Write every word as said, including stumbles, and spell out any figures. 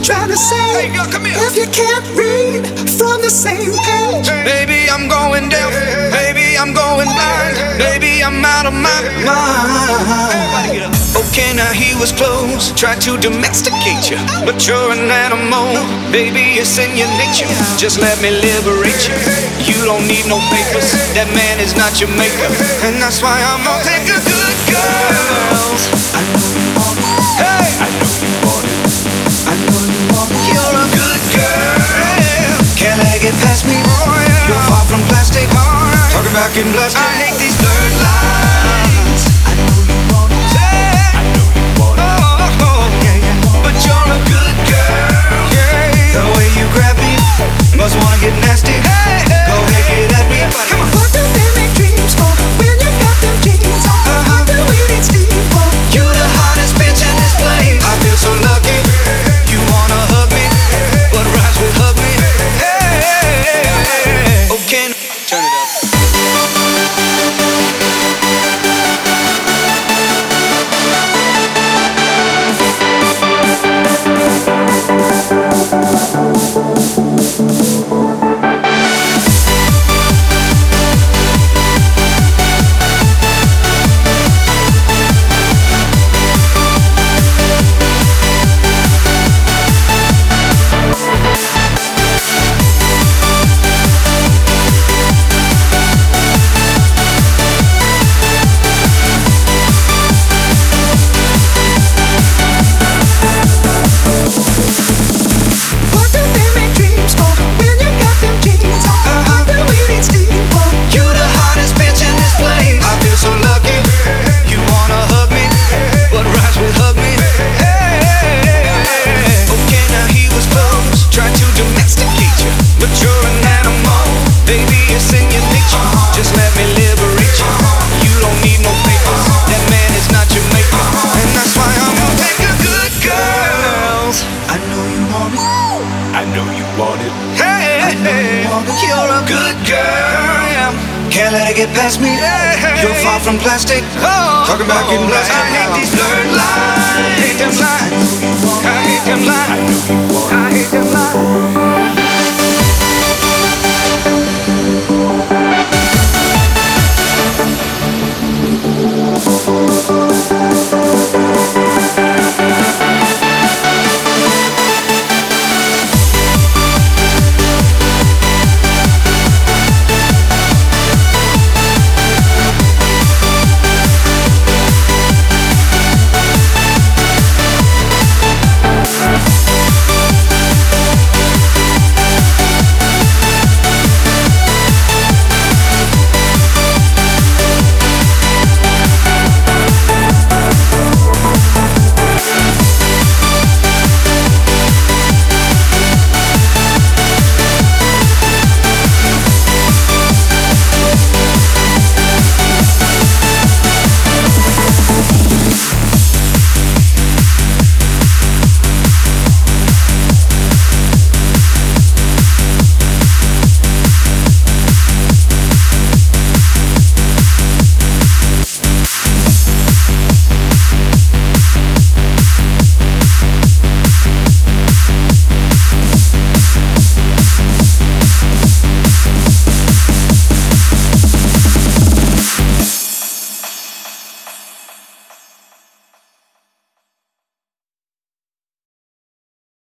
trying to say? Hey, girl, come here. If you can't read from the same page, Baby, I'm going deaf. Baby, I'm going blind. Baby, I'm out of my mind. Okay, now he was close, tried to domesticate you, but you're an animal. Baby, it's in your nature. Just let me liberate you. You don't need no papers. That man is not your maker, and that's why I'm gonna take a good girl. I know you want it. Hey, I know you want it. I know you want it. you're a good girl. Can't let it get past me. Oh, yeah. You're far from plastic. Oh, yeah. Talking about getting plastic. I hate these blurred lines. I know you want it. Hey. I know you want it. Oh, oh, Yeah, yeah. but you're a good girl. Yeah. The way you grab me, must wanna get nasty. Hey, hey, Go ahead, hey. get at me. Come on. What do they make dreams for when you got them jeans on? What do we need steam for? You the hottest bitch in this place. I feel so lucky. You wanna hug me, but rhymes with hug me. Hey, okay, turn it up. What do they make dreams for when you got them jeans on? What do we need steam for? You the hottest bitch in this place. I feel so lucky. You wanna hug me, but rhymes with hug me. Okay, now he was close, tried to domesticate you, but you're an animal. Baby, it's in your nature. Just let me liberate you. You don't need no papers. That man is not your maker, and that's why I'm gonna take a good girl. I know you want it. I know you want it. Hey, hey, you're a good girl. Yeah. Can't let it get past me. You're far from plastic. Oh, Talking about getting plastic. I hate these blurred lines. Hate them lines. I hate them lines.